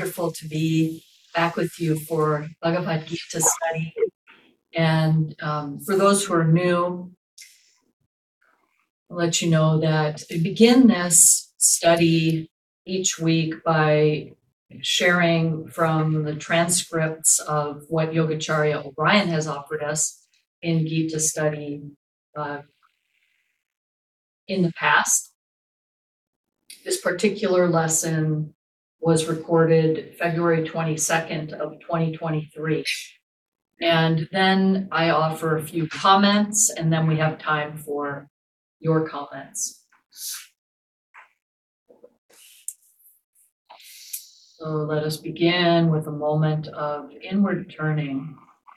wonderful to be back with you for Bhagavad Gita study. And for those who are new, I'll let you know that we begin this study each week by sharing from the transcripts of what Yogacharya O'Brien has offered us in Gita study in the past. This particular lesson was recorded February 22nd of 2023. And then I offer a few comments, and then we have time for your comments. So let us begin with a moment of inward turning.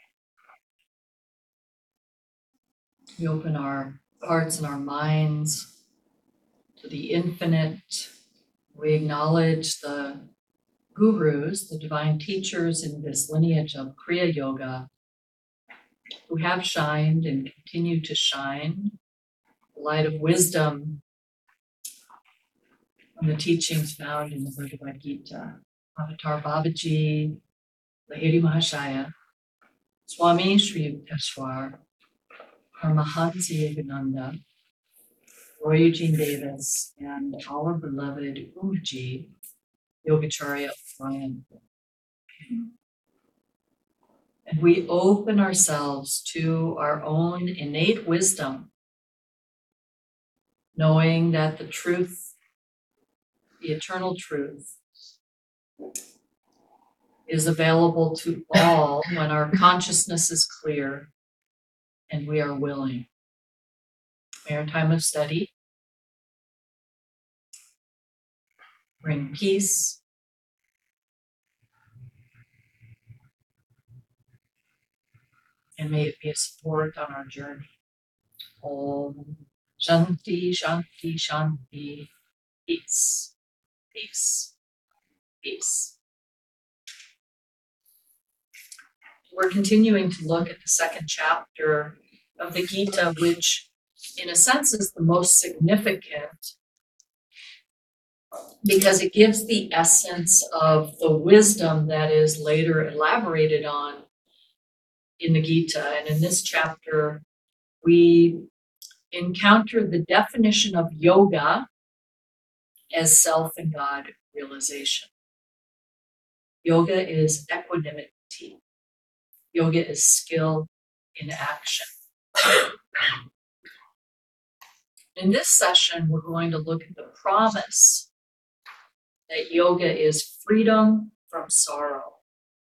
We open our hearts and our minds to the infinite. We acknowledge the gurus, the divine teachers in this lineage of Kriya Yoga, who have shined and continue to shine the light of wisdom from the teachings found in the Bhagavad Gita. Avatar Babaji, Lahiri Mahashaya, Swami Sri Yukteswar, Paramahansa Yogananda, Roy Eugene Davis, and our beloved Guruji, Yogacharya O'Brien. And we open ourselves to our own innate wisdom, knowing that the truth, the eternal truth, is available to all when our consciousness is clear and we are willing. May our time of study bring peace, and may it be a support on our journey. Om Shanti, Shanti, Shanti. Peace, peace, peace. We're continuing to look at the second chapter of the Gita, which in a sense is the most significant because it gives the essence of the wisdom that is later elaborated on in the Gita. And in this chapter, we encounter the definition of yoga as self and God realization. Yoga is equanimity. Yoga is skill in action. In this session, we're going to look at the promise that yoga is freedom from sorrow.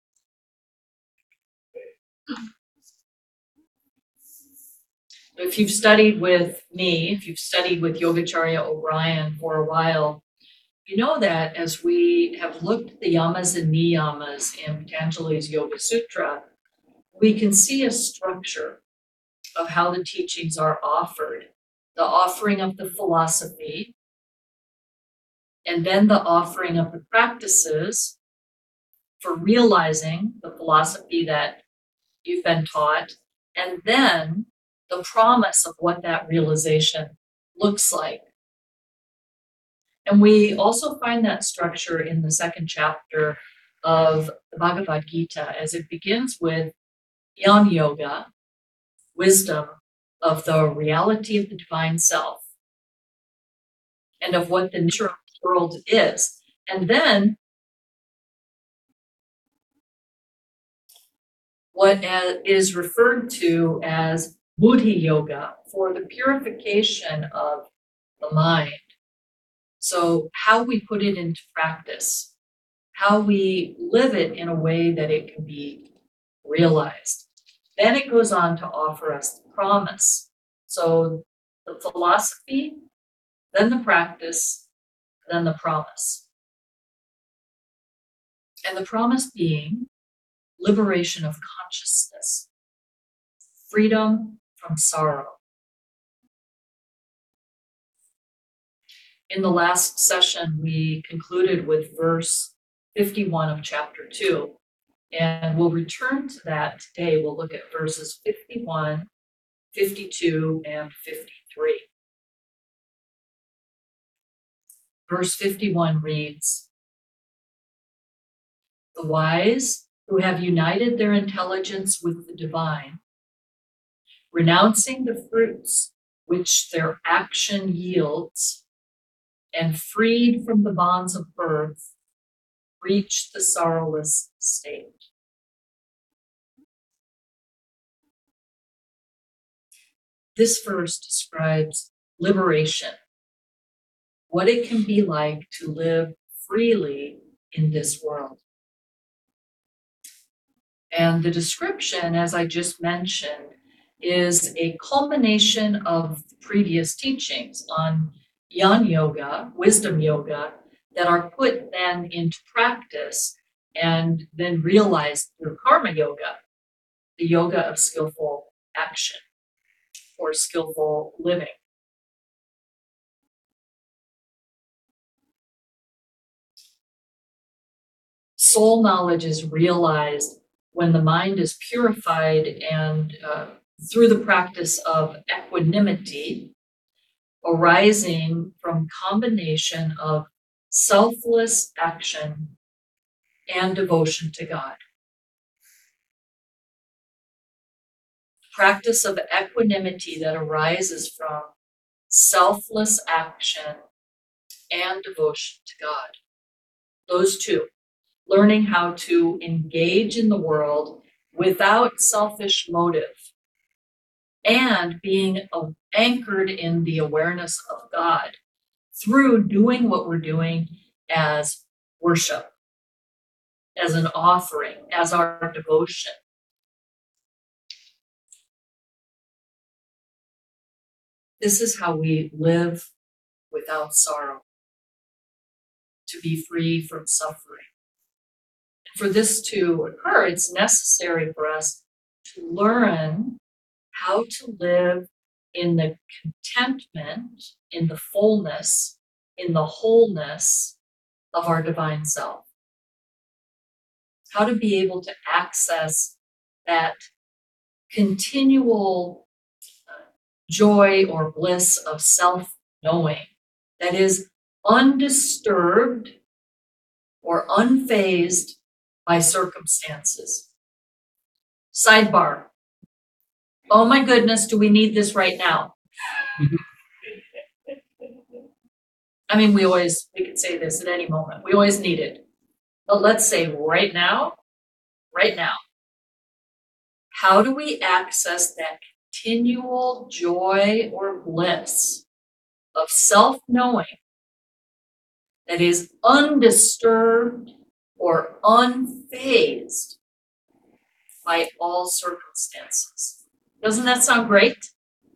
If you've studied with me, if you've studied with Yogacharya O'Brien for a while, you know that as we have looked at the yamas and niyamas in Patanjali's Yoga Sutra, we can see a structure of how the teachings are offered. The offering of the philosophy, and then the offering of the practices for realizing the philosophy that you've been taught, and then the promise of what that realization looks like. And we also find that structure in the second chapter of the Bhagavad Gita as it begins with Jnana Yoga, wisdom of the reality of the divine self and of what the nature of the world is. And then what is referred to as Buddhi Yoga for the purification of the mind. So how we put it into practice, how we live it in a way that it can be realized. Then it goes on to offer us the promise. So the philosophy, then the practice, then the promise. And the promise being liberation of consciousness, freedom from sorrow. In the last session, we concluded with verse 51 of chapter 2. And we'll return to that today. We'll look at verses 51, 52, and 53. Verse 51 reads, The wise who have united their intelligence with the divine, renouncing the fruits which their action yields, and freed from the bonds of birth, reach the sorrowless state. This verse describes liberation, what it can be like to live freely in this world. And the description, as I just mentioned, is a culmination of previous teachings on Jnana Yoga, wisdom yoga, that are put then into practice and then realized through Karma Yoga, the yoga of skillful action or skillful living. Soul knowledge is realized when the mind is purified and through the practice of equanimity, arising from combination of selfless action and devotion to God. Practice of equanimity that arises from selfless action and devotion to God. Those two, learning how to engage in the world without selfish motive and being anchored in the awareness of God through doing what we're doing as worship, as an offering, as our devotion. This is how we live without sorrow, to be free from suffering. And for this to occur, it's necessary for us to learn how to live in the contentment, in the fullness, in the wholeness of our divine self. How to be able to access that continual joy or bliss of self-knowing that is undisturbed or unfazed by circumstances. Sidebar. Oh my goodness, do we need this right now? I mean, we could say this at any moment. We always need it. But let's say right now, how do we access that continual joy or bliss of self-knowing that is undisturbed or unfazed by all circumstances? Doesn't that sound great?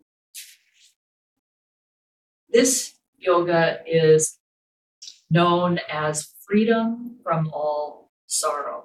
This yoga is known as freedom from all sorrow.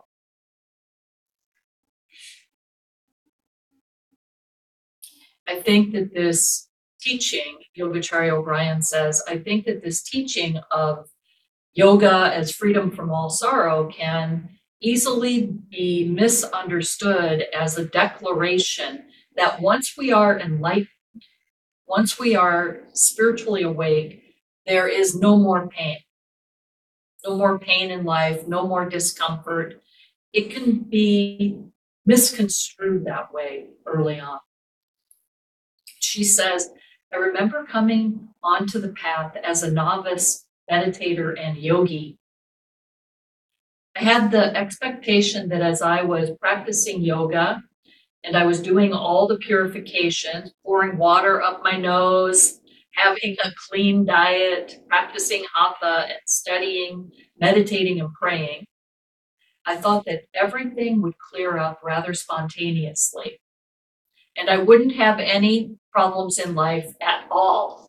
I think that this teaching, Yogacharya O'Brien says, I think that this teaching of yoga as freedom from all sorrow can easily be misunderstood as a declaration that once we are enlightened, once we are spiritually awake, there is no more pain. No more pain in life, no more discomfort. It can be misconstrued that way early on. She says, I remember coming onto the path as a novice meditator and yogi. I had the expectation that as I was practicing yoga and I was doing all the purifications, pouring water up my nose, having a clean diet, practicing hatha and studying, meditating and praying, I thought that everything would clear up rather spontaneously. And I wouldn't have any problems in life at all.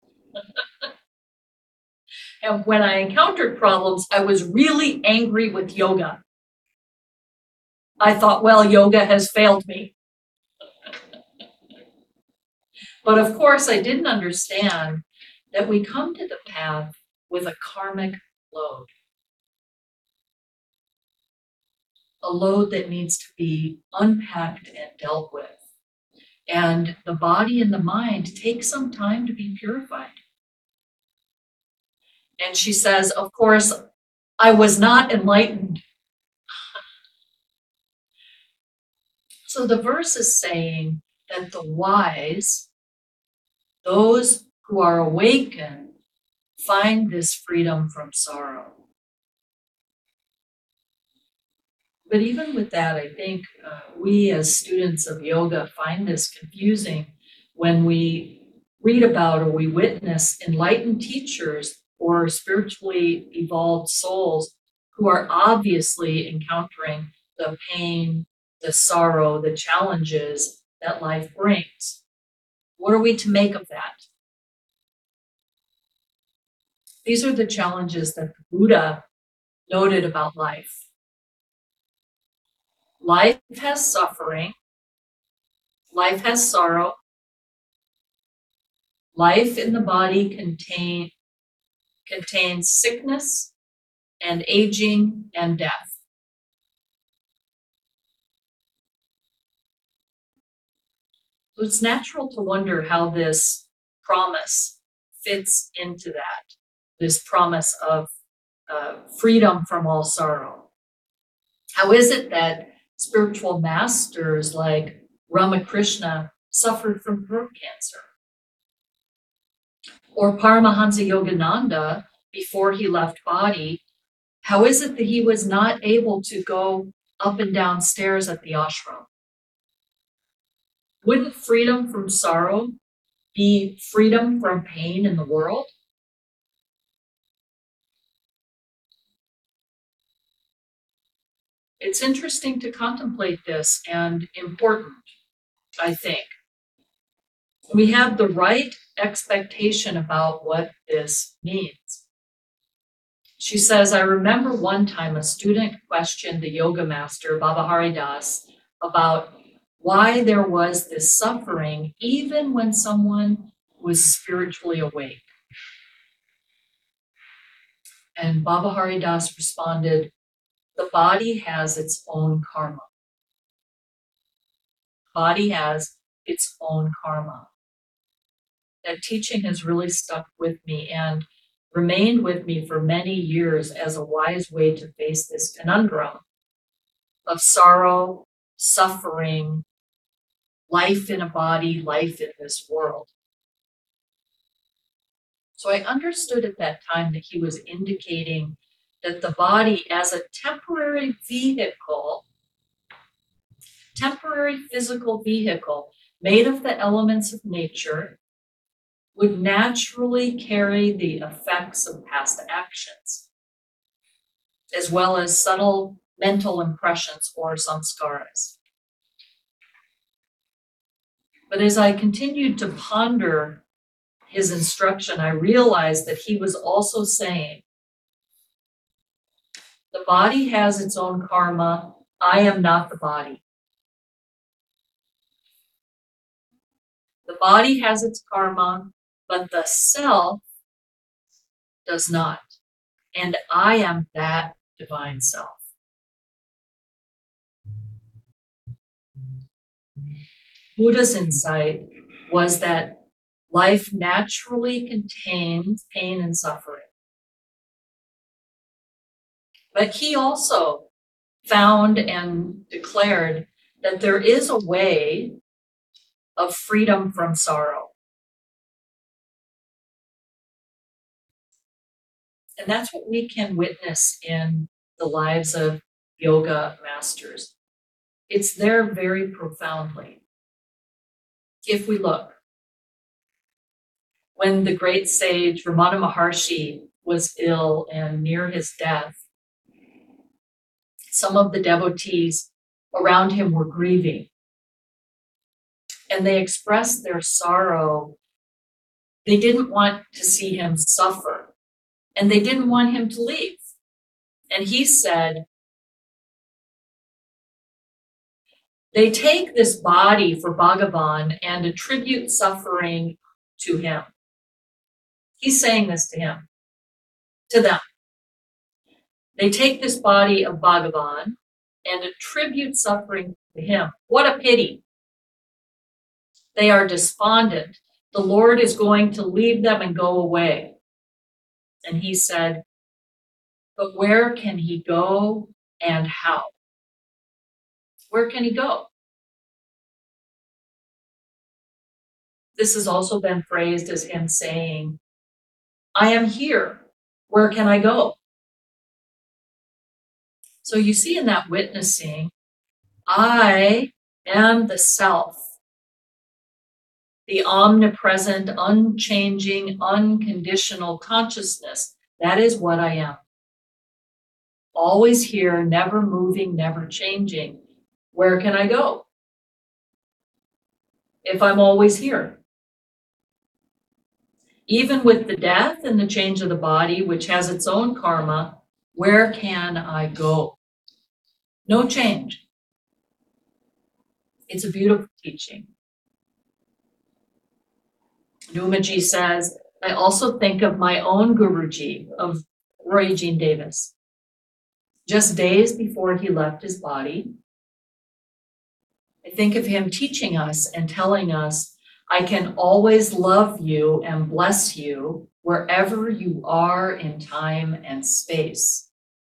And when I encountered problems, I was really angry with yoga. I thought, well, yoga has failed me. But of course, I didn't understand that we come to the path with a karmic load. A load that needs to be unpacked and dealt with. And the body and the mind take some time to be purified. And she says, of course, I was not enlightened. So the verse is saying that the wise, those who are awakened, find this freedom from sorrow. But even with that, I think we as students of yoga find this confusing when we read about or we witness enlightened teachers or spiritually evolved souls who are obviously encountering the pain, the sorrow, the challenges that life brings. What are we to make of that? These are the challenges that the Buddha noted about life. Life has suffering, life has sorrow, life in the body contains sickness and aging and death. So it's natural to wonder how this promise fits into that, this promise of freedom from all sorrow. How is it that spiritual masters like Ramakrishna suffered from throat cancer? Or Paramahansa Yogananda, before he left body, how is it that he was not able to go up and down stairs at the ashram? Wouldn't freedom from sorrow be freedom from pain in the world? It's interesting to contemplate this and important, I think. We have the right expectation about what this means. She says, I remember one time a student questioned the yoga master, Baba Haridas, about why there was this suffering even when someone was spiritually awake. And Baba Haridas responded, the body has its own karma. Body has its own karma. That teaching has really stuck with me and remained with me for many years as a wise way to face this conundrum of sorrow, suffering, life in a body, life in this world. So I understood at that time that he was indicating that the body as a temporary physical vehicle made of the elements of nature would naturally carry the effects of past actions, as well as subtle mental impressions or samskaras. But as I continued to ponder his instruction, I realized that he was also saying, the body has its own karma. I am not the body. The body has its karma, but the self does not. And I am that divine self. Buddha's insight was that life naturally contains pain and suffering. But he also found and declared that there is a way of freedom from sorrow. And that's what we can witness in the lives of yoga masters. It's there very profoundly. If we look, when the great sage Ramana Maharshi was ill and near his death, some of the devotees around him were grieving. And they expressed their sorrow. They didn't want to see him suffer, and they didn't want him to leave. And he said, they take this body for Bhagavan and attribute suffering to him. He's saying this to them. They take this body of Bhagavan and attribute suffering to him. What a pity. They are despondent. The Lord is going to leave them and go away. And he said, but where can he go and how? Where can he go? This has also been phrased as him saying, I am here. Where can I go? So you see in that witnessing, I am the self, the omnipresent, unchanging, unconditional consciousness. That is what I am. Always here, never moving, never changing. Where can I go if I'm always here? Even with the death and the change of the body, which has its own karma, where can I go? No change. It's a beautiful teaching. Numaji says, I also think of my own Guruji, of Roy Eugene Davis. Just days before he left his body, I think of him teaching us and telling us, I can always love you and bless you wherever you are in time and space.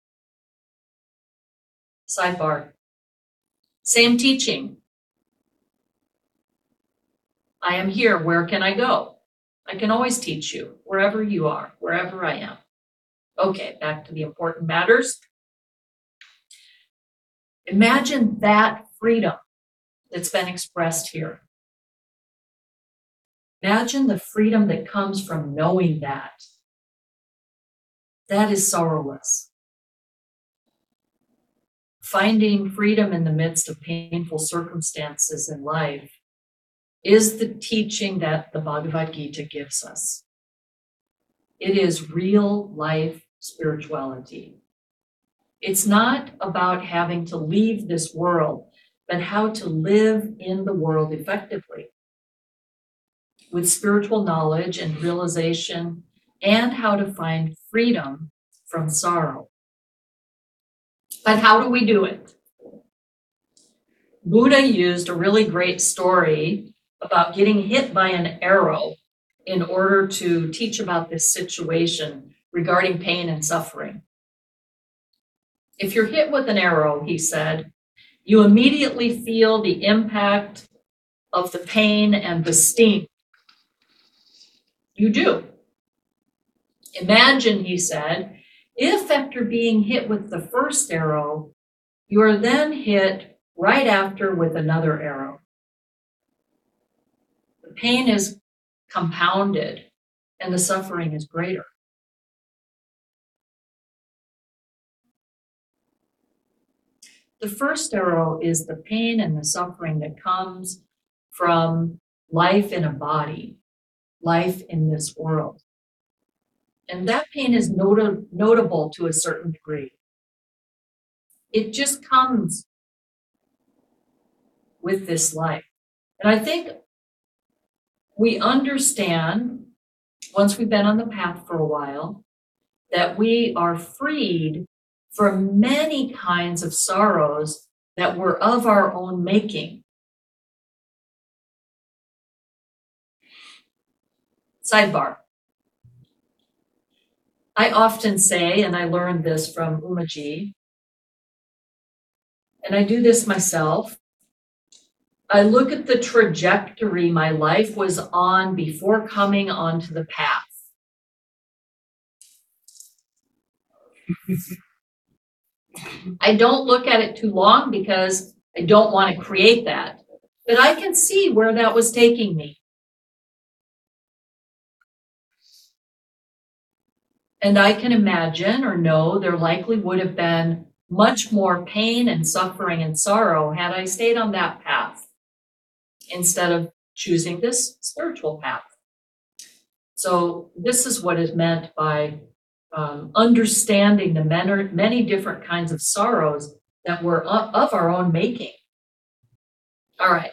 Sidebar. Same teaching. I am here. Where can I go? I can always teach you wherever you are, wherever I am. Okay, back to the important matters. Imagine that freedom that's been expressed here. Imagine the freedom that comes from knowing that. That is sorrowless. Finding freedom in the midst of painful circumstances in life is the teaching that the Bhagavad Gita gives us. It is real life spirituality. It's not about having to leave this world, but how to live in the world effectively with spiritual knowledge and realization, and how to find freedom from sorrow. But how do we do it? Buddha used a really great story about getting hit by an arrow in order to teach about this situation regarding pain and suffering. If you're hit with an arrow, he said, you immediately feel the impact of the pain and the sting. You do. Imagine, he said, if after being hit with the first arrow, you are then hit right after with another arrow. The pain is compounded and the suffering is greater. The first arrow is the pain and the suffering that comes from life in a body, life in this world. And that pain is notable to a certain degree. It just comes with this life. And I think we understand, once we've been on the path for a while, that we are freed from many kinds of sorrows that were of our own making. Sidebar. I often say, and I learned this from Umaji, and I do this myself, I look at the trajectory my life was on before coming onto the path. I don't look at it too long because I don't want to create that, but I can see where that was taking me. And I can imagine or know there likely would have been much more pain and suffering and sorrow had I stayed on that path instead of choosing this spiritual path. So this is what is meant by understanding the many different kinds of sorrows that were of our own making. All right.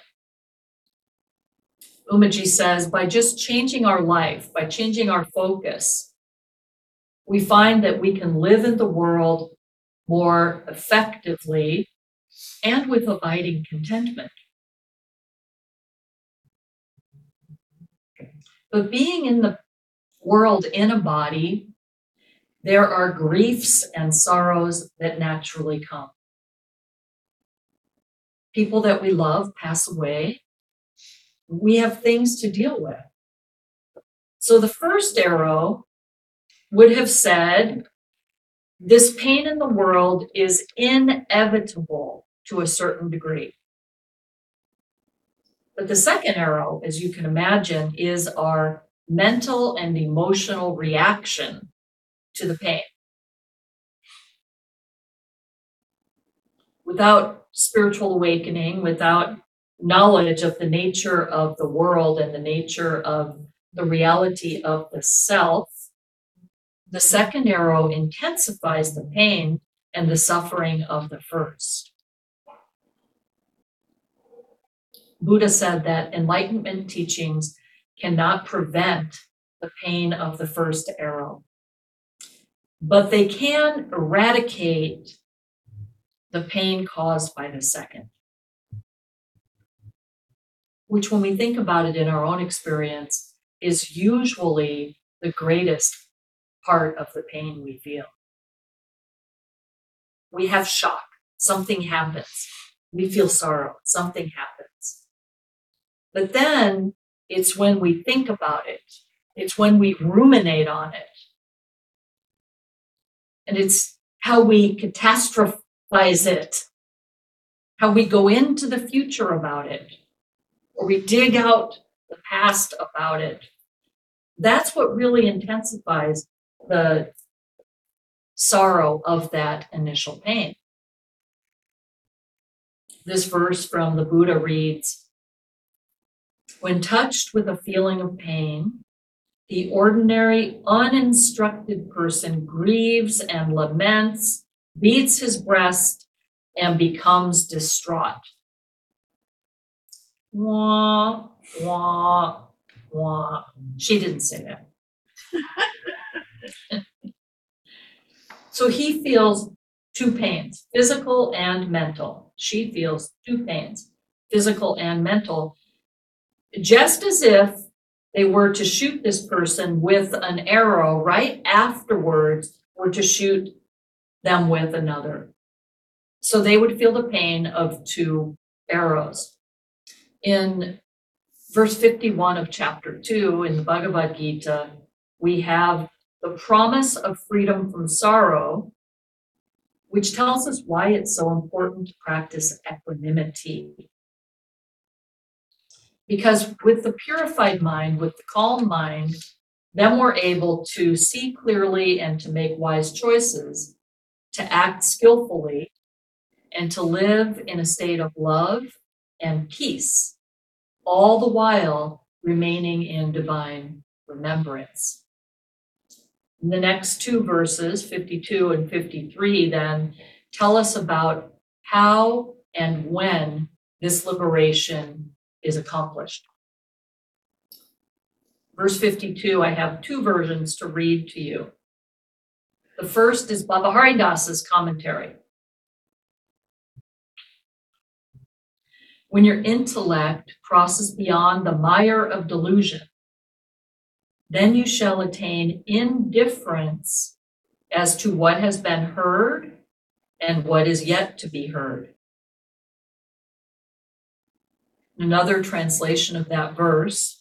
Umaji says, by just changing our life, by changing our focus, we find that we can live in the world more effectively and with abiding contentment. But being in the world in a body, there are griefs and sorrows that naturally come. People that we love pass away. we have things to deal with. So the first arrow would have said, this pain in the world is inevitable to a certain degree. But the second arrow, as you can imagine, is our mental and emotional reaction to the pain. Without spiritual awakening, without knowledge of the nature of the world and the nature of the reality of the self, the second arrow intensifies the pain and the suffering of the first. Buddha said that enlightenment teachings cannot prevent the pain of the first arrow, but they can eradicate the pain caused by the second. Which, when we think about it in our own experience, is usually the greatest part of the pain we feel. We have shock, something happens. We feel sorrow, something happens. But then it's when we think about it, it's when we ruminate on it, and it's how we catastrophize it, how we go into the future about it, or we dig out the past about it. That's what really intensifies the sorrow of that initial pain. This verse from the Buddha reads, when touched with a feeling of pain, the ordinary, uninstructed person grieves and laments, beats his breast, and becomes distraught. Wah, wah, wah. She didn't say that. So he feels two pains, physical and mental. She feels two pains, physical and mental, just as if they were to shoot this person with an arrow right afterwards or to shoot them with another. So they would feel the pain of two arrows. In verse 51 of chapter 2 in the Bhagavad Gita, we have the promise of freedom from sorrow, which tells us why it's so important to practice equanimity. Because with the purified mind, with the calm mind, then we're able to see clearly and to make wise choices, to act skillfully, and to live in a state of love and peace, all the while remaining in divine remembrance. And the next two verses, 52 and 53, then tell us about how and when this liberation is accomplished. Verse 52, I have two versions to read to you. The first is Baba Haridasa's commentary. When your intellect crosses beyond the mire of delusion, then you shall attain indifference as to what has been heard and what is yet to be heard. Another translation of that verse,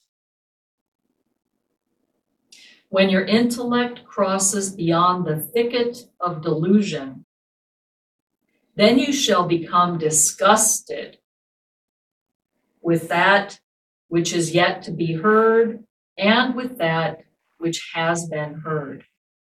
when your intellect crosses beyond the thicket of delusion, then you shall become disgusted with that which is yet to be heard and with that which has been heard.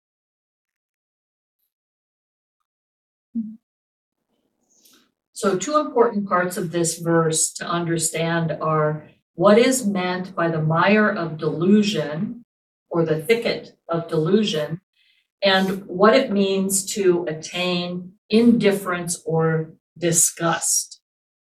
So two important parts of this verse to understand are what is meant by the mire of delusion or the thicket of delusion, and what it means to attain indifference or disgust.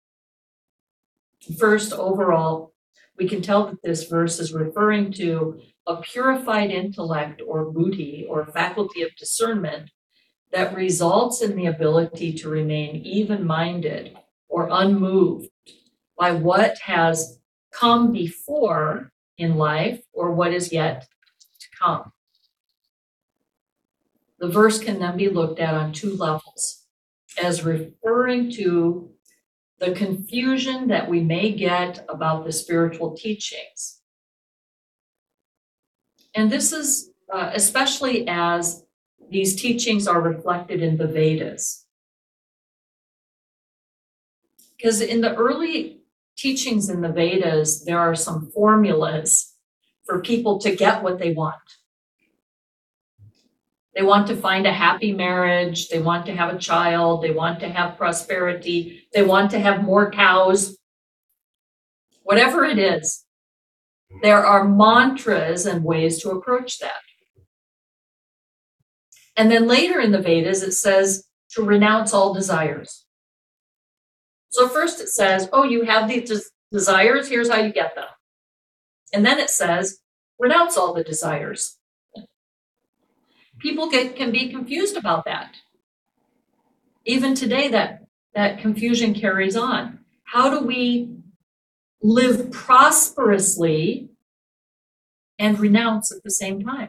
First, overall, we can tell that this verse is referring to a purified intellect or buddhi or faculty of discernment that results in the ability to remain even-minded or unmoved by what has come before in life or what is yet to come. The verse can then be looked at on two levels, as referring to the confusion that we may get about the spiritual teachings. And this is especially as these teachings are reflected in the Vedas. Because in the early teachings in the Vedas, there are some formulas for people to get what they want. They want to find a happy marriage. They want to have a child. They want to have prosperity. They want to have more cows. Whatever it is, there are mantras and ways to approach that. And then later in the Vedas, it says to renounce all desires. So first it says, oh, you have these desires, here's how you get them. And then it says, renounce all the desires. People can be confused about that. Even today, that confusion carries on. How do we live prosperously and renounce at the same time?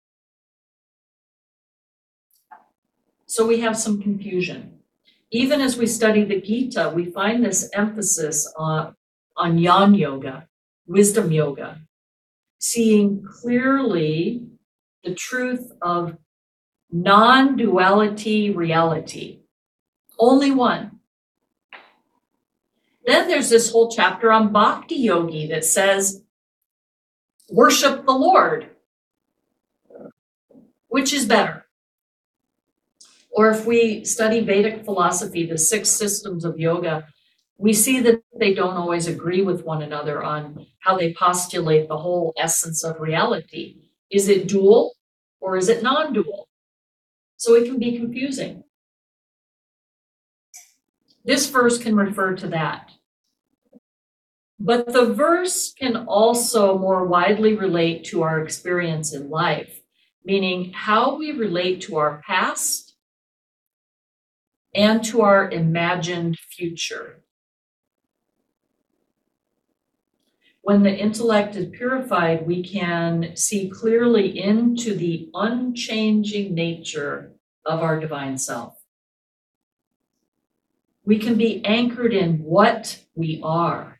So we have some confusion. Even as we study the Gita, we find this emphasis on Jnana Yoga, wisdom yoga, seeing clearly the truth of non-duality reality. Only one. Then there's this whole chapter on Bhakti Yogi that says, worship the Lord. Which is better? Or if we study Vedic philosophy, the 6 systems of yoga, we see that they don't always agree with one another on how they postulate the whole essence of reality. Is it dual or is it non-dual? So it can be confusing. This verse can refer to that. But the verse can also more widely relate to our experience in life, meaning how we relate to our past and to our imagined future. When the intellect is purified, we can see clearly into the unchanging nature of our divine self. We can be anchored in what we are.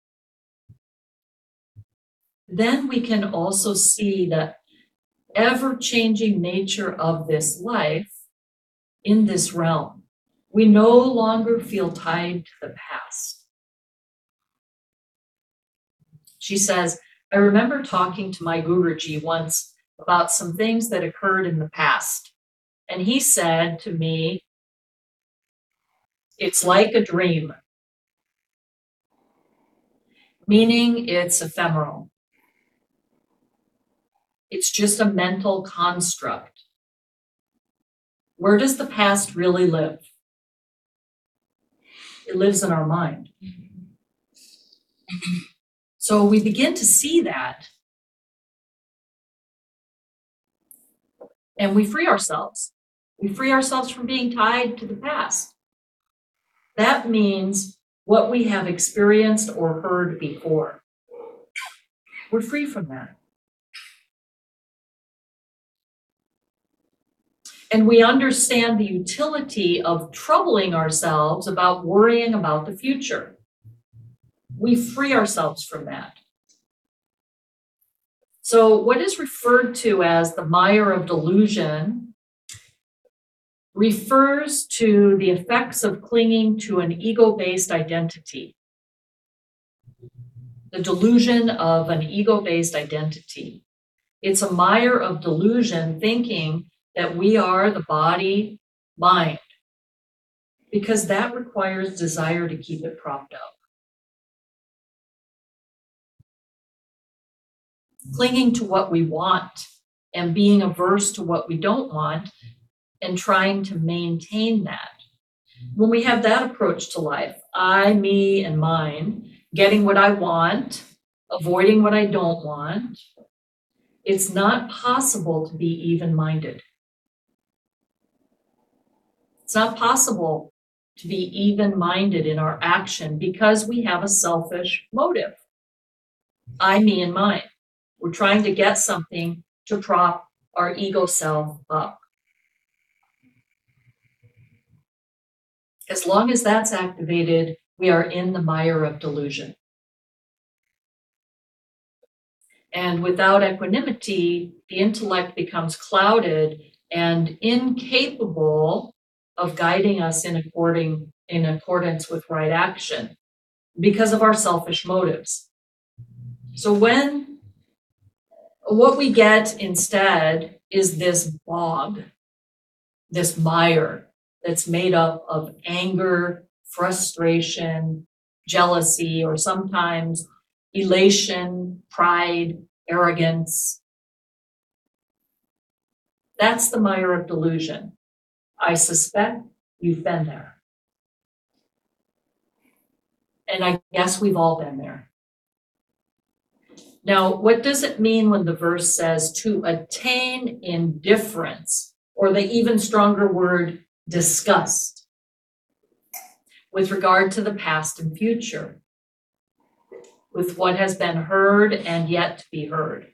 Then we can also see the ever-changing nature of this life in this realm. We no longer feel tied to the past. She says, I remember talking to my Guruji once about some things that occurred in the past. And he said to me, it's like a dream, meaning it's ephemeral. It's just a mental construct. Where does the past really live? It lives in our mind. So we begin to see that, and we free ourselves. We free ourselves from being tied to the past. That means what we have experienced or heard before. We're free from that. And we understand the utility of troubling ourselves about worrying about the future. We free ourselves from that. So what is referred to as the mire of delusion refers to the effects of clinging to an ego-based identity. The delusion of an ego-based identity. It's a mire of delusion thinking that we are the body, mind, because that requires desire to keep it propped up. Clinging to what we want and being averse to what we don't want and trying to maintain that. When we have that approach to life, I, me, and mine, getting what I want, avoiding what I don't want, it's not possible to be even-minded. It's not possible to be even-minded in our action because we have a selfish motive. I, me, and mine. We're trying to get something to prop our ego self up. As long as that's activated, we are in the mire of delusion. And without equanimity, the intellect becomes clouded and incapable of guiding us in accordance with right action because of our selfish motives. So what we get instead is this bog, this mire that's made up of anger, frustration, jealousy, or sometimes elation, pride, arrogance. That's the mire of delusion. I suspect you've been there. And I guess we've all been there. Now, what does it mean when the verse says to attain indifference, or the even stronger word disgust, with regard to the past and future, with what has been heard and yet to be heard?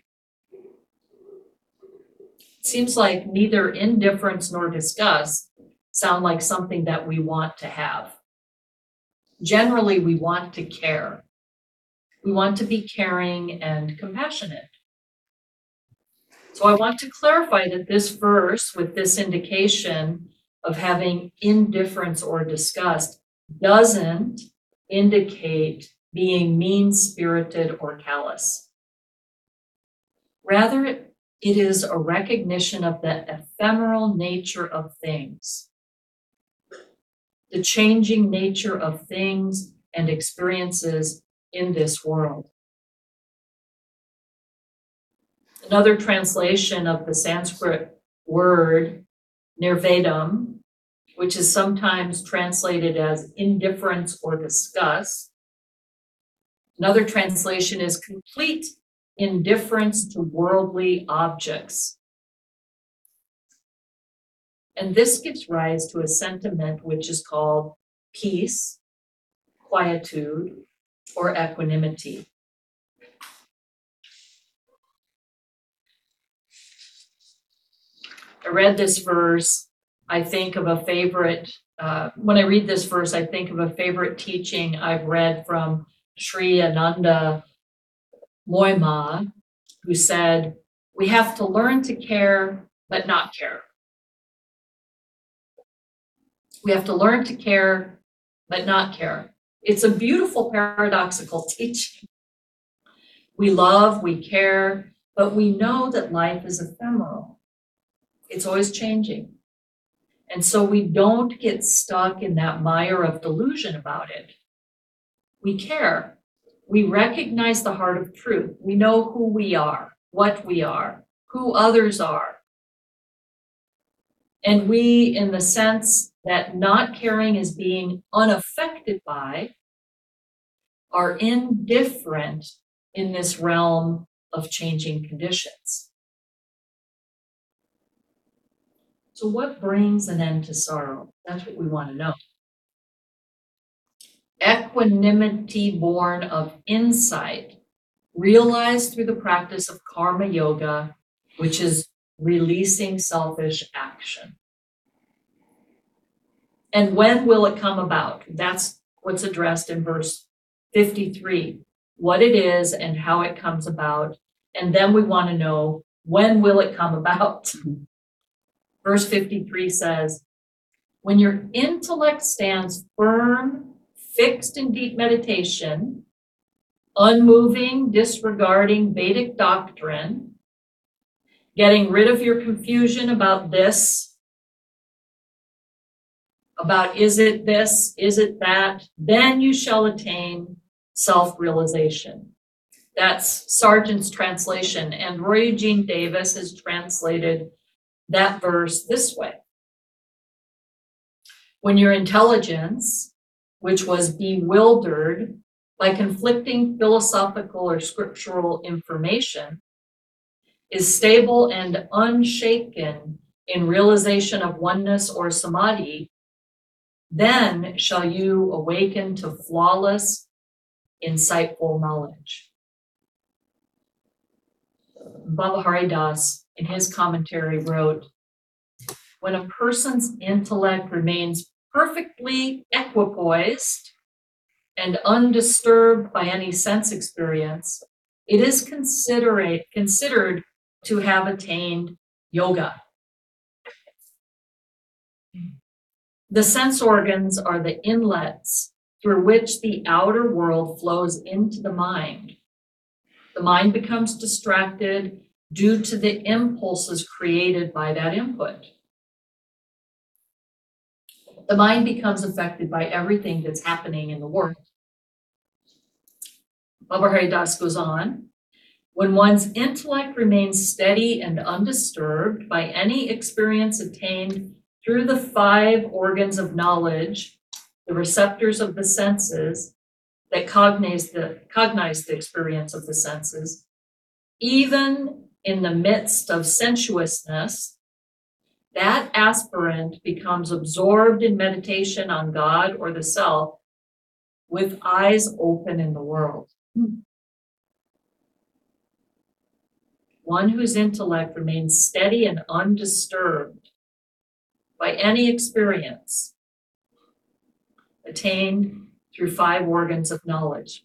It seems like neither indifference nor disgust sound like something that we want to have. Generally, we want to care. We want to be caring and compassionate. So I want to clarify that this verse, with this indication of having indifference or disgust, doesn't indicate being mean-spirited or callous. Rather, it is a recognition of the ephemeral nature of things, the changing nature of things and experiences in this world. Another translation of the Sanskrit word nirvedam, which is sometimes translated as indifference or disgust. Another translation is complete indifference to worldly objects. And this gives rise to a sentiment which is called peace, quietude, or equanimity. I read this verse, I think of a favorite, when I read this verse, I think of a favorite teaching I've read from Sri Ananda Moima, who said, we have to learn to care, but not care. We have to learn to care, but not care. It's a beautiful paradoxical teaching. We love, we care, but we know that life is ephemeral. It's always changing. And so we don't get stuck in that mire of delusion about it. We care. We recognize the heart of truth. We know who we are, what we are, who others are. And we, in the sense that not caring is being unaffected by, are indifferent in this realm of changing conditions. So what brings an end to sorrow? That's what we want to know. Equanimity born of insight, realized through the practice of karma yoga, which is releasing selfish action. And when will it come about? That's what's addressed in verse 53, what it is and how it comes about. And then we want to know, when will it come about? Verse 53 says, when your intellect stands firm, fixed in deep meditation, unmoving, disregarding Vedic doctrine, getting rid of your confusion about this, about is it this, is it that, then you shall attain self-realization. That's Sargent's translation, and Roy Eugene Davis has translated that verse this way. When your intelligence, which was bewildered by conflicting philosophical or scriptural information, is stable and unshaken in realization of oneness or samadhi, then shall you awaken to flawless, insightful knowledge. Baba Haridas, in his commentary, wrote, when a person's intellect remains perfectly equipoised and undisturbed by any sense experience, it is considered to have attained yoga. The sense organs are the inlets through which the outer world flows into the mind. The mind becomes distracted due to the impulses created by that input. The mind becomes affected by everything that's happening in the world. Baba Hari Das goes on, when one's intellect remains steady and undisturbed by any experience attained through the 5 organs of knowledge, the receptors of the senses that cognize the experience of the senses, even in the midst of sensuousness, that aspirant becomes absorbed in meditation on God or the self with eyes open in the world. One whose intellect remains steady and undisturbed by any experience attained through 5 organs of knowledge.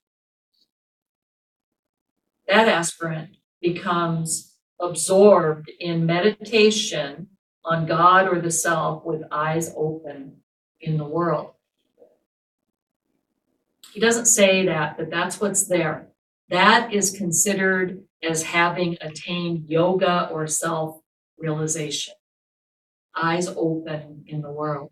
That aspirant becomes absorbed in meditation on God or the self with eyes open in the world. He doesn't say that, but that's what's there. That is considered as having attained yoga or self-realization. Eyes open in the world.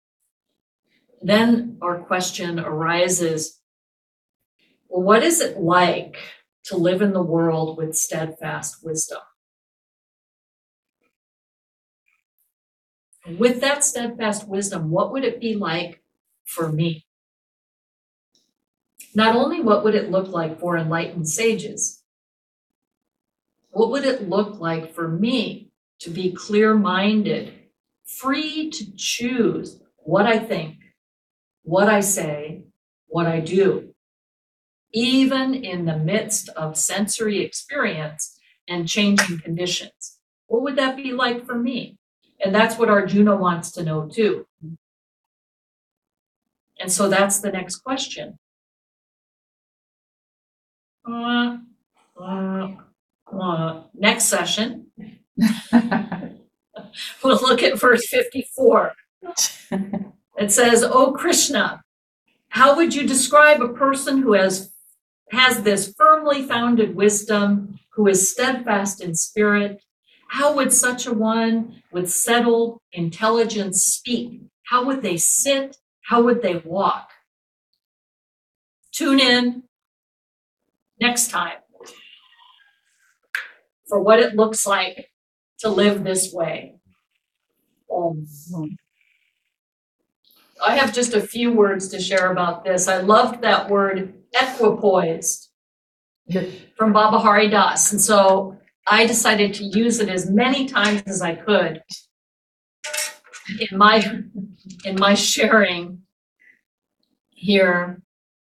Then our question arises, well, what is it like to live in the world with steadfast wisdom? And with that steadfast wisdom, what would it be like for me? Not only what would it look like for enlightened sages, what would it look like for me to be clear-minded, free to choose what I think, what I say, what I do, even in the midst of sensory experience and changing conditions? What would that be like for me? And that's what Arjuna wants to know too. And so that's the next question. Next session, we'll look at verse 54. It says, "O Krishna, how would you describe a person who has this firmly founded wisdom, who is steadfast in spirit? How would such a one with settled intelligence speak? How would they sit? How would they walk?" Tune in next time for what it looks like to live this way. I have just a few words to share about this. I loved that word equipoised from Baba Hari Das. And so I decided to use it as many times as I could in my sharing here.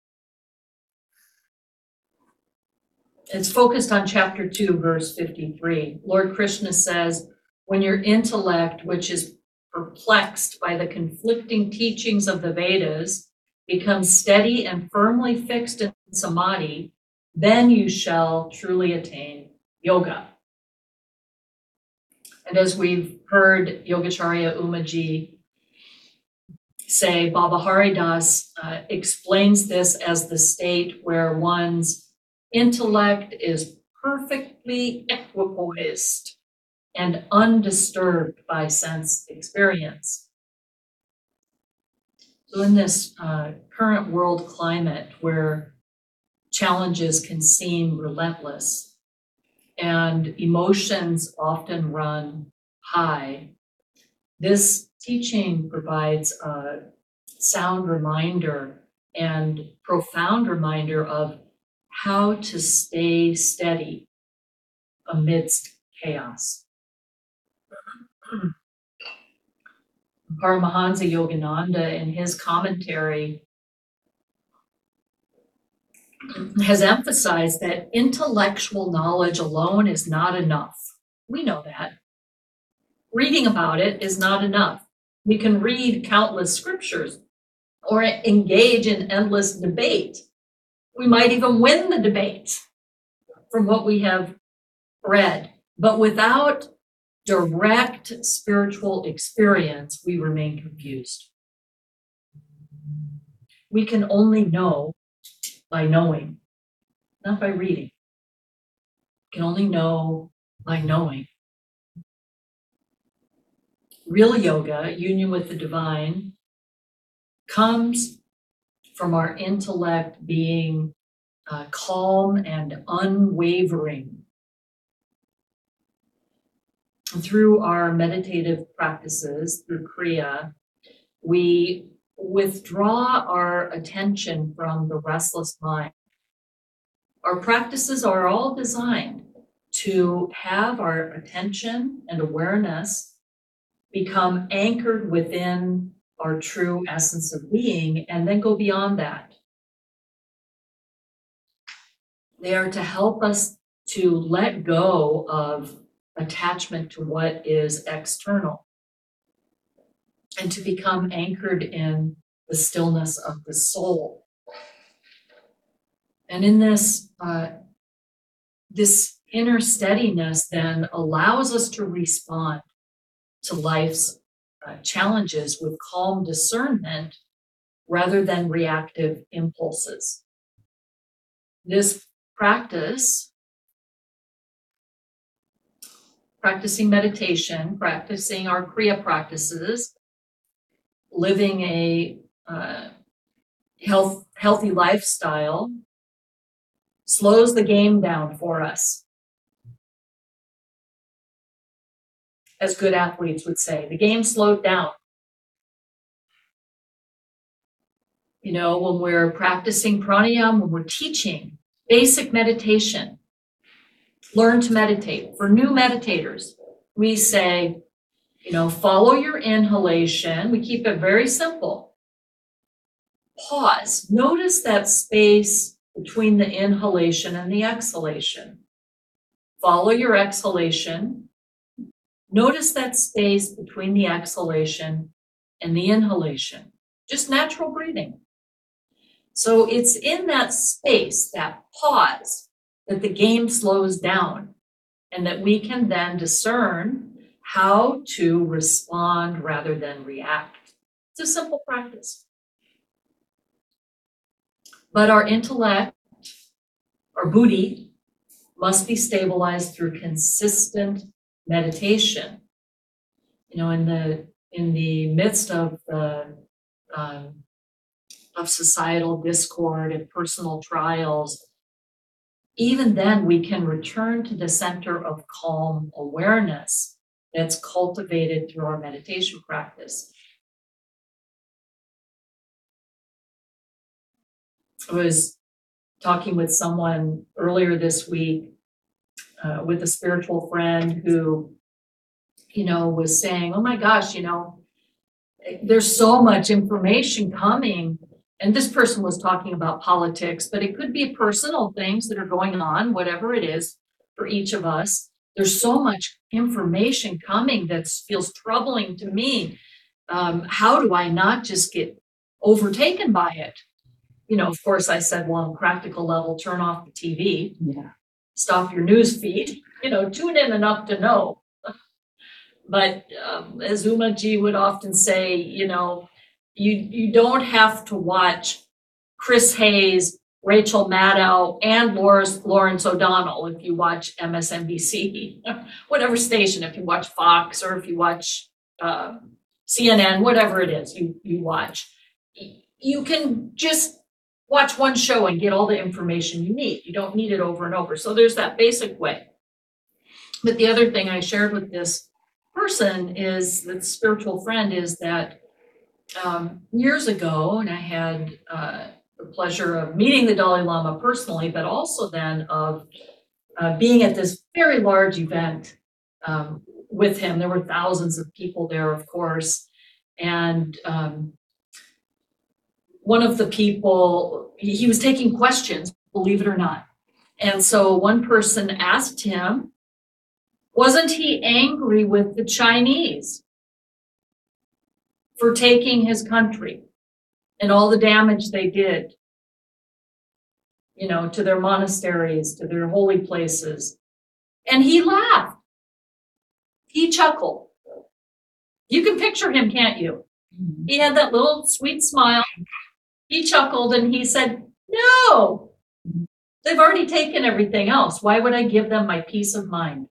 It's focused on chapter 2, verse 53. Lord Krishna says, when your intellect, which is perplexed by the conflicting teachings of the Vedas, becomes steady and firmly fixed in samadhi, then you shall truly attain yoga. And as we've heard Yogacharya Umaji say, Baba Hari Das explains this as the state where one's intellect is perfectly equipoised and undisturbed by sense experience. So in this current world climate where challenges can seem relentless and emotions often run high, this teaching provides a sound reminder and profound reminder of how to stay steady amidst chaos. Paramahansa Yogananda, in his commentary, has emphasized that intellectual knowledge alone is not enough. We know that. Reading about it is not enough. We can read countless scriptures or engage in endless debate. We might even win the debate from what we have read, but without direct spiritual experience, we remain confused. We can only know by knowing, not by reading. We can only know by knowing. Real yoga, union with the divine, comes from our intellect being calm and unwavering. And through our meditative practices, through Kriya, we withdraw our attention from the restless mind. Our practices are all designed to have our attention and awareness become anchored within our true essence of being and then go beyond that. They are to help us to let go of attachment to what is external and to become anchored in the stillness of the soul. And in this, this inner steadiness then allows us to respond to life's challenges with calm discernment rather than reactive impulses. This practice, practicing meditation, practicing our Kriya practices, living a healthy lifestyle, slows the game down for us. As good athletes would say, the game slowed down. You know, when we're practicing pranayama, when we're teaching basic meditation, learn to meditate. For new meditators, we say, you know, follow your inhalation. We keep it very simple. Pause. Notice that space between the inhalation and the exhalation. Follow your exhalation. Notice that space between the exhalation and the inhalation. Just natural breathing. So it's in that space, that pause, that the game slows down and that we can then discern how to respond rather than react. It's a simple practice. But our intellect, our buddhi, must be stabilized through consistent meditation. You know, in the midst of the of societal discord and personal trials, even then we can return to the center of calm awareness that's cultivated through our meditation practice. I was talking with someone earlier this week, with a spiritual friend who, you know, was saying, oh my gosh, you know, there's so much information coming. And this person was talking about politics, but it could be personal things that are going on, whatever it is for each of us. There's so much information coming that feels troubling to me. How do I not just get overtaken by it? You know, of course, I said, well, on a practical level, turn off the TV, stop your news feed, you know, tune in enough to know. But as Umaji would often say, you know, you don't have to watch Chris Hayes, Rachel Maddow, and Lawrence O'Donnell if you watch MSNBC, whatever station, if you watch Fox or if you watch CNN, whatever it is you watch. You can just watch one show and get all the information you need. You don't need it over and over. So there's that basic way. But the other thing I shared with this person is, the spiritual friend, is that years ago, and I had the pleasure of meeting the Dalai Lama personally, but also then of being at this very large event with him. There were thousands of people there, of course. And one of the people, he was taking questions, believe it or not. And so one person asked him, wasn't he angry with the Chinese for taking his country? and all the damage they did, to their monasteries, to their holy places. And he laughed. He chuckled. You can picture him, can't you? He had that little sweet smile. He chuckled and he said, no, they've already taken everything else. Why would I give them my peace of mind?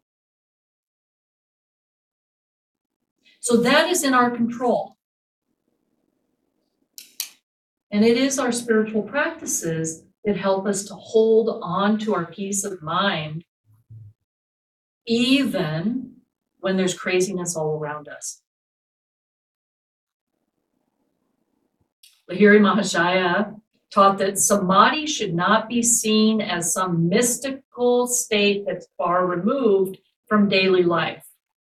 So that is in our control. And it is our spiritual practices that help us to hold on to our peace of mind, even when there's craziness all around us. Lahiri Mahashaya taught that samadhi should not be seen as some mystical state that's far removed from daily life.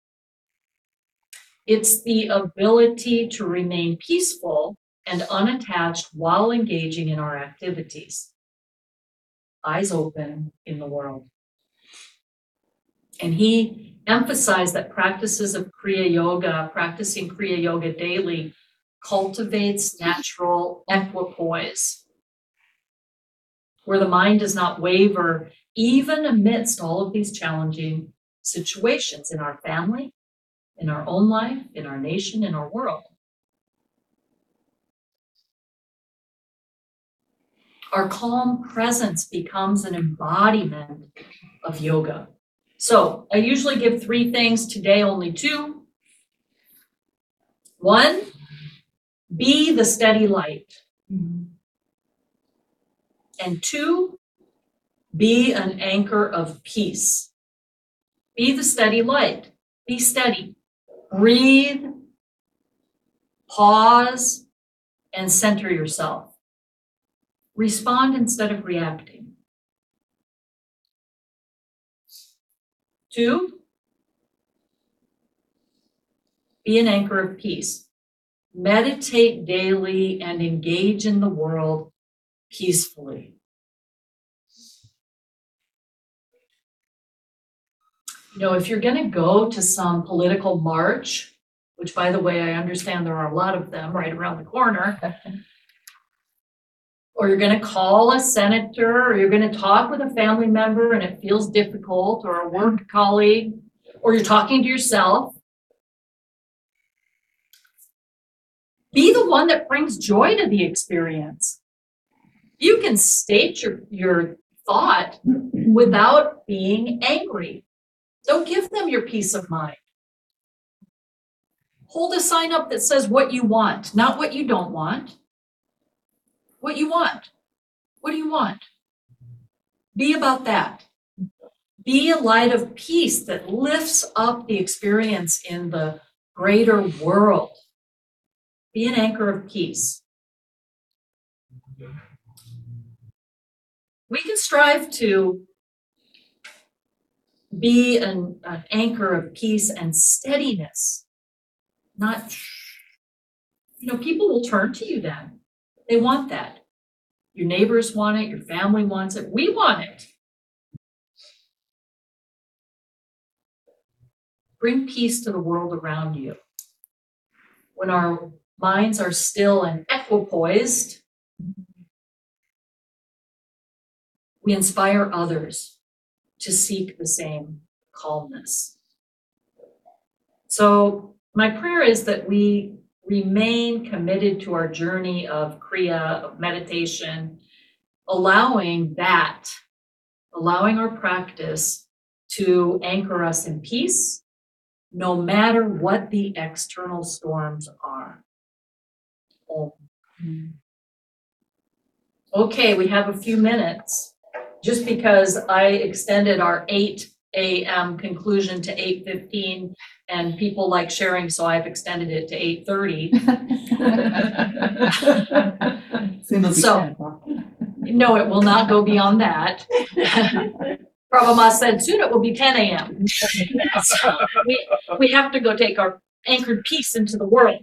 It's the ability to remain peaceful and unattached while engaging in our activities. Eyes open in the world. And he emphasized that practices of Kriya Yoga, practicing Kriya Yoga daily, cultivates natural equipoise, where the mind does not waver even amidst all of these challenging situations in our family, in our own life, in our nation, in our world. Our calm presence becomes an embodiment of yoga. So I usually give 3 things, today only 2. 1, be the steady light. And 2, be an anchor of peace. Be the steady light. Be steady. Breathe, pause, and center yourself. Respond instead of reacting. 2, be an anchor of peace. Meditate daily and engage in the world peacefully. If you're going to go to some political march, which, by the way, I understand there are a lot of them right around the corner, or you're going to call a senator, or you're going to talk with a family member and it feels difficult, or a work colleague, or you're talking to yourself, be the one that brings joy to the experience. You can state your thought without being angry. Don't give them your peace of mind. Hold a sign up that says what you want, not what you don't want. What you want. What do you want? Be about that. Be a light of peace that lifts up the experience in the greater world. Be an anchor of peace. We can strive to be an anchor of peace and steadiness. Not, people will turn to you then. They want that. Your neighbors want it, your family wants it, we want it. Bring peace to the world around you. When our minds are still and equipoised, we inspire others to seek the same calmness. So my prayer is that we remain committed to our journey of Kriya, of meditation, allowing our practice to anchor us in peace, no matter what the external storms are. Okay, we have a few minutes, just because I extended our 8 a.m. conclusion to 8:15, and people like sharing, so I've extended it to 8:30. So, no, it will not go beyond that. Prabhupada said soon it will be 10 a.m. So we have to go take our anchored peace into the world.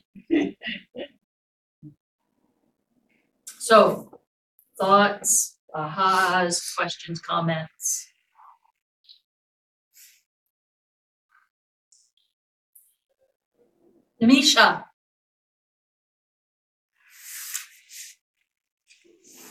So, thoughts, ahas, questions, comments? Namisha.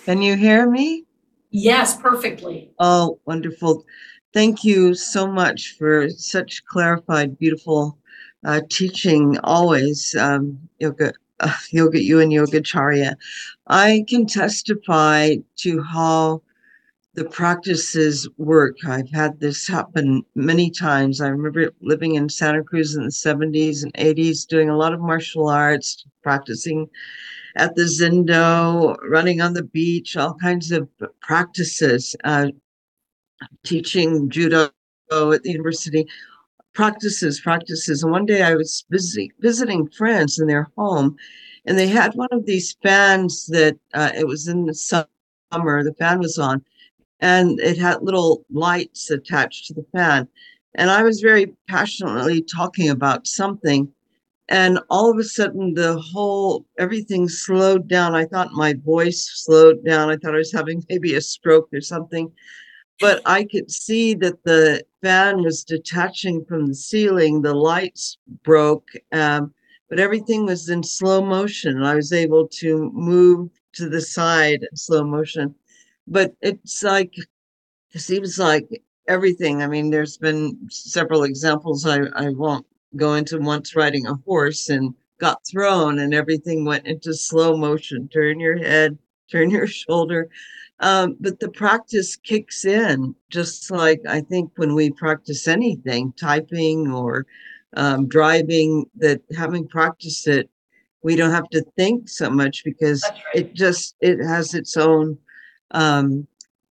Can you hear me? Yes, perfectly. Oh, wonderful. Thank you so much for such clarified, beautiful teaching always, Yoga you and Yogacharya. I can testify to how the practices work. I've had this happen many times. I remember living in Santa Cruz in the 70s and 80s, doing a lot of martial arts, practicing at the Zindo, running on the beach, all kinds of practices, teaching judo at the university, practices. And one day I was visiting friends in their home, and they had one of these fans that it was in the summer, the fan was on, and it had little lights attached to the fan. And I was very passionately talking about something. And all of a sudden, everything slowed down. I thought my voice slowed down. I thought I was having maybe a stroke or something. But I could see that the fan was detaching from the ceiling. The lights broke, but everything was in slow motion. I was able to move to the side in slow motion. But it seems like everything. I mean, there's been several examples I won't go into, once riding a horse and got thrown and everything went into slow motion. Turn your head, turn your shoulder. But the practice kicks in, just like I think when we practice anything, typing or driving, that having practiced it, we don't have to think so much because That's right. it has its own um,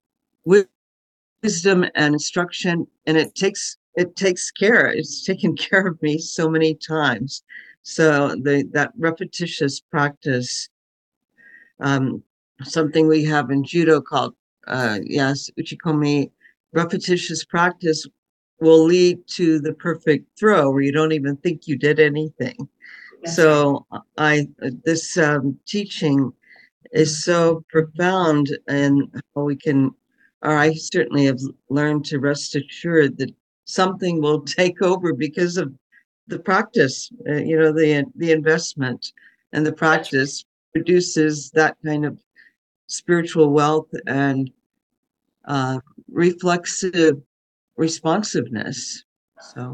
wisdom and instruction, and it takes care. It's taken care of me so many times. So the that repetitious practice, um, something we have in judo called yes, uchikomi, repetitious practice will lead to the perfect throw where you don't even think you did anything. That's right. So I this teaching is so profound, and how we can, or I certainly have learned to rest assured that something will take over because of the practice. The investment and the That's right. practice produces that kind of spiritual wealth and uh, reflexive responsiveness. So,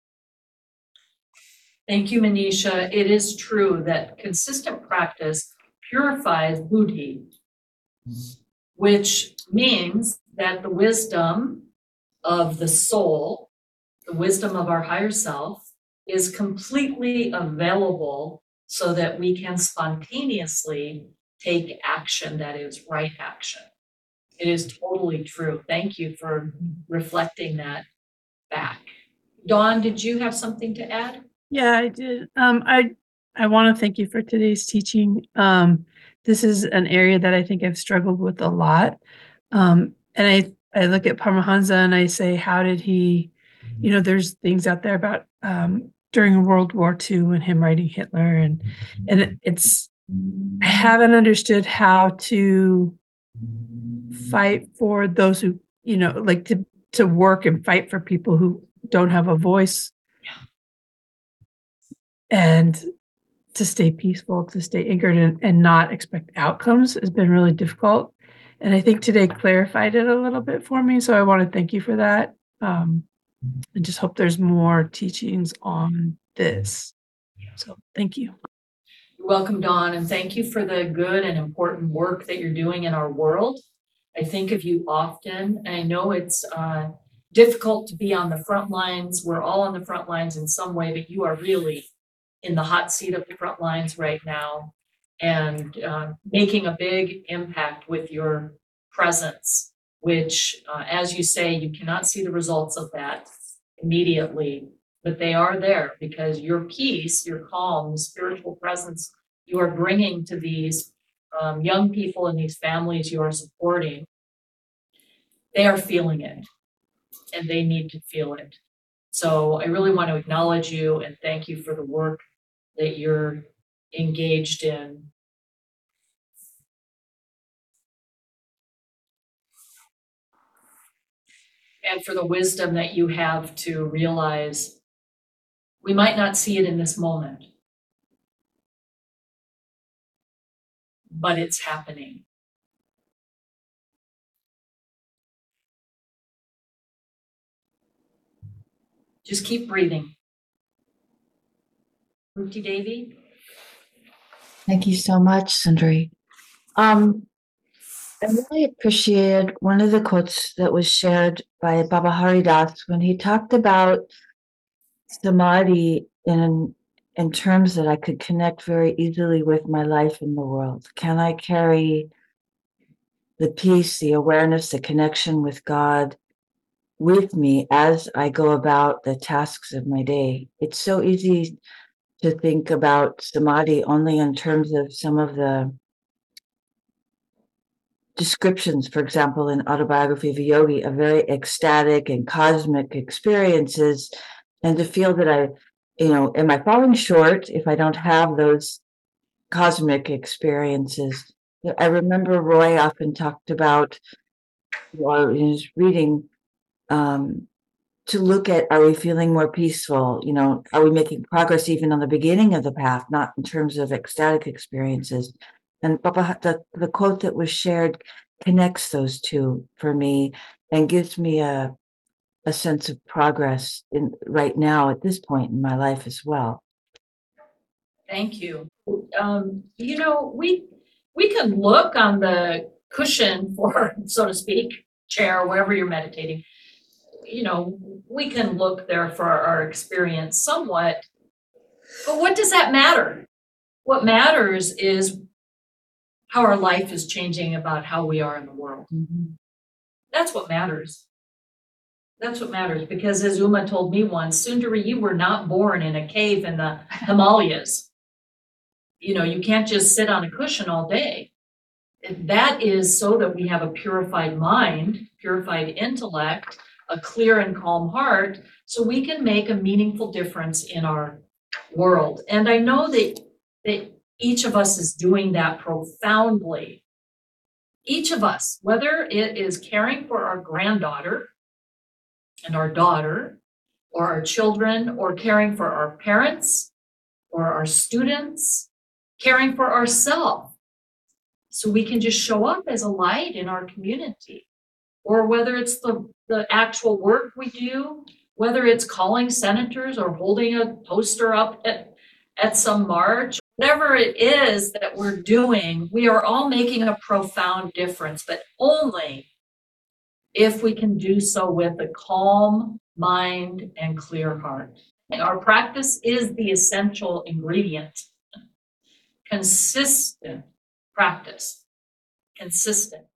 Thank you, Manisha. It is true that consistent practice purifies buddhi, which means that the wisdom of the soul, the wisdom of our higher self, is completely available so that we can spontaneously take action that is right action. It is totally true. Thank you for reflecting that back. Dawn, did you have something to add? Yeah, I did. I want to thank you for today's teaching. This is an area that I think I've struggled with a lot. And I look at Paramahansa and I say, how did he, there's things out there about during World War II and him writing Hitler, and it's I haven't understood how to fight for those who, like to work and fight for people who don't have a voice, and to stay peaceful, to stay anchored, and not expect outcomes has been really difficult. And I think today clarified it a little bit for me. So I want to thank you for that. I just hope there's more teachings on this. So thank you. You're welcome, Dawn, and thank you for the good and important work that you're doing in our world. I think of you often, and I know it's difficult to be on the front lines. We're all on the front lines in some way, but you are really in the hot seat of the front lines right now, and making a big impact with your presence, which, as you say, you cannot see the results of that immediately, but they are there because your peace, your calm, the spiritual presence you are bringing to these young people and these families you are supporting, they are feeling it and they need to feel it. So I really want to acknowledge you and thank you for the work that you're engaged in. And for the wisdom that you have to realize we might not see it in this moment, but it's happening. Just keep breathing. Ruti Devi? Thank you so much, Sundari. I really appreciated one of the quotes that was shared by Baba Haridas when he talked about samadhi in terms that I could connect very easily with my life in the world. Can I carry the peace, the awareness, the connection with God with me as I go about the tasks of my day? It's so easy to think about samadhi only in terms of some of the descriptions, for example, in Autobiography of a Yogi, of very ecstatic and cosmic experiences, and to feel that am I falling short if I don't have those cosmic experiences? I remember Roy often talked about, while in his reading, to look at, are we feeling more peaceful? Are we making progress even on the beginning of the path, not in terms of ecstatic experiences? And Baba, the quote that was shared connects those two for me and gives me a sense of progress in right now at this point in my life as well. Thank you. We can look on the cushion for, so to speak, chair, wherever you're meditating. We can look there for our experience somewhat, but what does that matter? What matters is how our life is changing about how we are in the world. Mm-hmm. That's what matters. That's what matters, because as Uma told me once, Sundari, you were not born in a cave in the Himalayas. You can't just sit on a cushion all day. That is so that we have a purified mind, purified intellect, a clear and calm heart, so we can make a meaningful difference in our world. And I know that each of us is doing that profoundly. Each of us, whether it is caring for our granddaughter and our daughter, or our children, or caring for our parents, or our students, caring for ourselves, so we can just show up as a light in our community. Or whether it's the actual work we do, whether it's calling senators or holding a poster up at some march, whatever it is that we're doing, we are all making a profound difference, but only if we can do so with a calm mind and clear heart. Our practice is the essential ingredient. Consistent practice. Consistent.